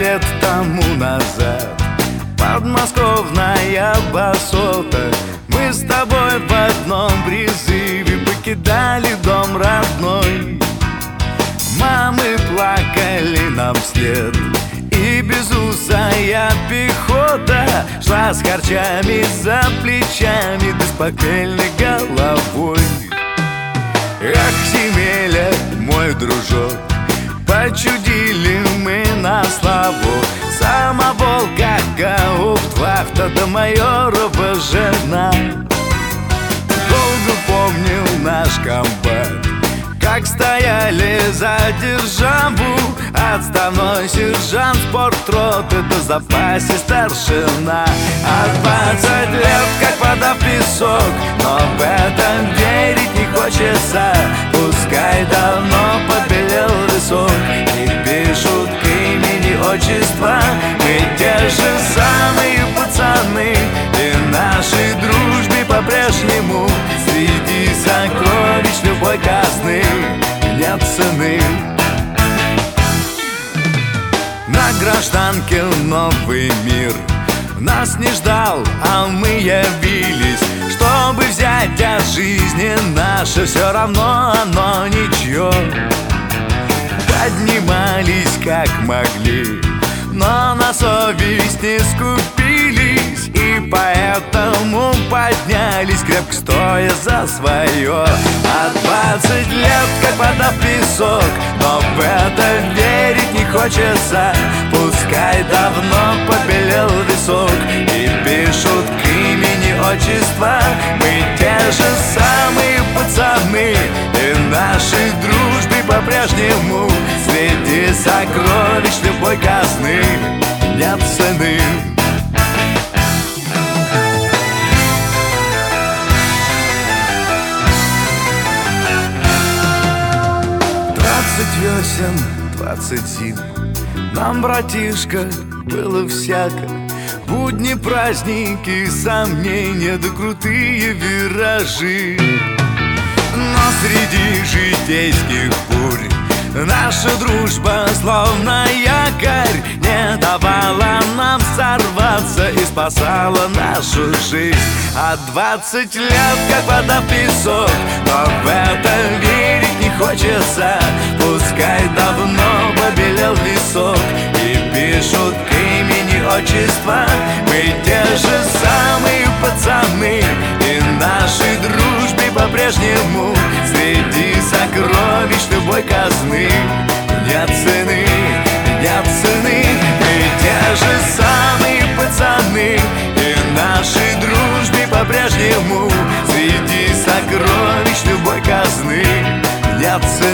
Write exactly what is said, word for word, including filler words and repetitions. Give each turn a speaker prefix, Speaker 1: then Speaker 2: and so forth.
Speaker 1: лет тому назад, подмосковная басота, мы с тобой в одном призыве покидали дом родной. Мамы плакали нам вслед, и безусая пехота шла с харчами за плечами, да с похмельной головой. Ах, земеля, мой дружок, почудили мы на славу. Самовол, как гауптвахта, да майорова жена. Долго помнил наш комбат, как стояли за державу. Отставной сержант спортроты, да в запасе старшина. А двадцать лет, как вода в песок, но в этом верить не хочется. Пускай давно побелел висок, и пишут к имени отчества. Мы те же самые пацаны, и нашей дружбе по-прежнему среди сокровищ любой казны нет цены. На гражданке новый мир нас не ждал, а мы явились, чтобы взять от жизни наше. Все равно оно ничего. Поднимались как могли, но на совесть не скупились, и поэтому поднялись, крепко стоя за свое. А двадцать лет, как вода в песок, но в это верить не хочется. Пускай давно побелел висок, и пишут к имени отчества. Мы те же самые пацаны, и нашей дружбе по-прежнему среди сокровищ любой казны нет цены. Двадцать весен, двадцать зим, нам, братишка, было всяко. Будни, праздники, сомнения, да крутые виражи. Но среди житейских бурь наша дружба, словно якорь, не давала нам сорваться и спасала нашу жизнь. А двадцать лет, как вода в песок, но в это верить не хочется. Пускай давно побелел лесок, и пишут к имени отчества. Мы те же самые пацаны, и нашей дружбе по-прежнему среди сокровищ любой казны нет цены, нет цены. Мы те же самые пацаны, и нашей дружбе по-прежнему среди сокровищ любой казны нет цены.